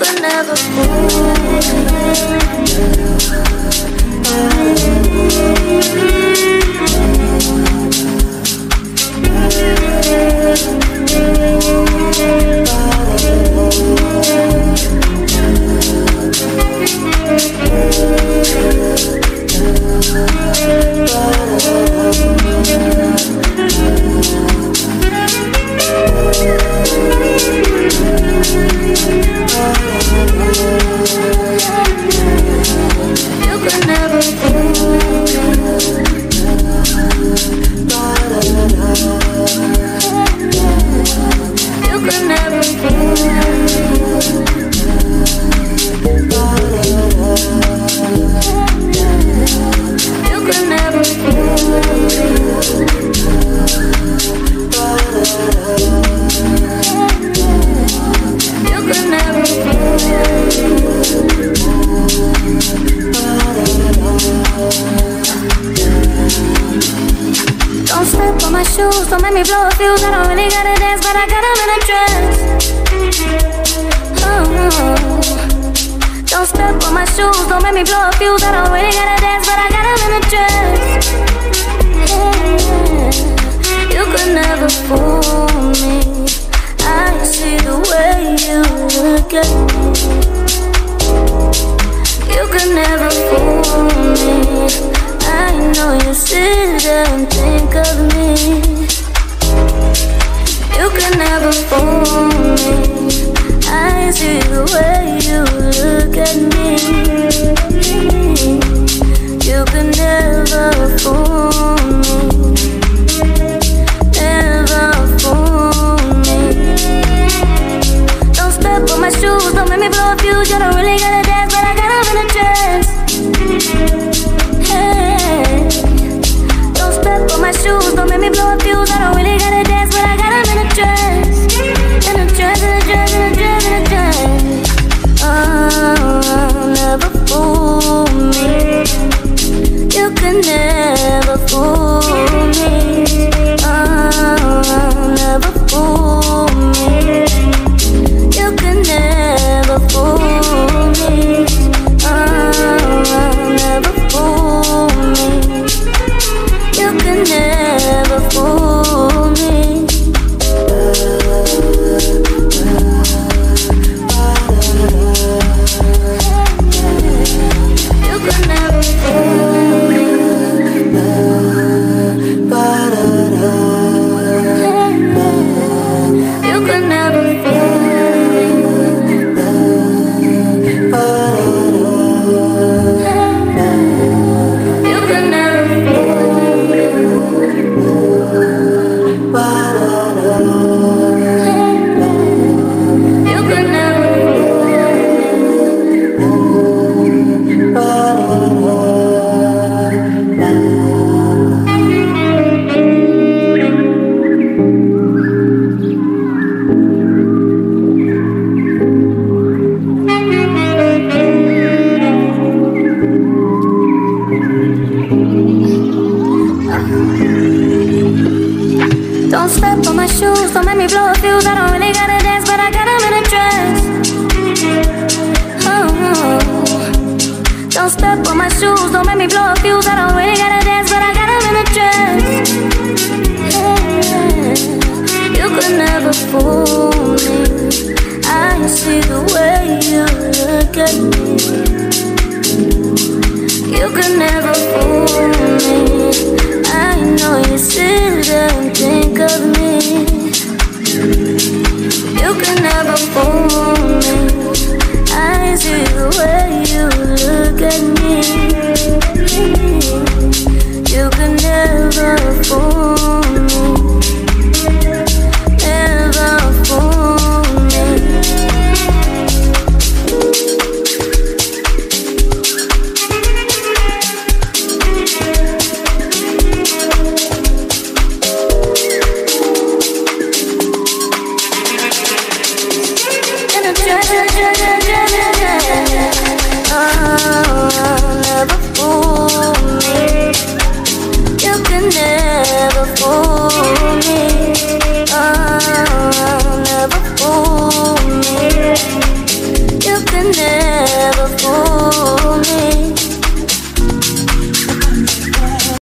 could never fool shoes, don't make me blow a fuse. I don't really gotta dance, but I got them in a dress. Don't step on my shoes, don't make me blow a fuse. I don't really gotta dance, but I got them in a dress. You could never fool me. I see the way you look at me. You could never fool me. I know you sit there and think of me. You can never fool me. I see the way you look at me. You can never fool me. Never fool me. Don't step on my shoes, don't make me blow a fuse. You don't really gotta dance, but I got them in a dress. Don't step on my shoes, don't make me blow a fuse. I don't really gotta dance, but I got them in a dress. In a dress, in a dress, in a dress, in a dress. Oh, never fool me. You can never fool me. Oh, never fool me. You can never fool me. Oh, never fool me. You can never fool me. You can never fool me. You can never fool me. Don't step on my shoes, don't make me blow a fuse. I don't really gotta dance, but I got them in a dress. Don't step on my shoes, don't make me blow a fuse. I don't really gotta dance, but I got them in a dress. You could never fool me. I see the way you look at me. You could never fool me. I know you sit there and think of me. You can never fool me. I see the way you look at me. You can never fool me. Never fool me. never fool.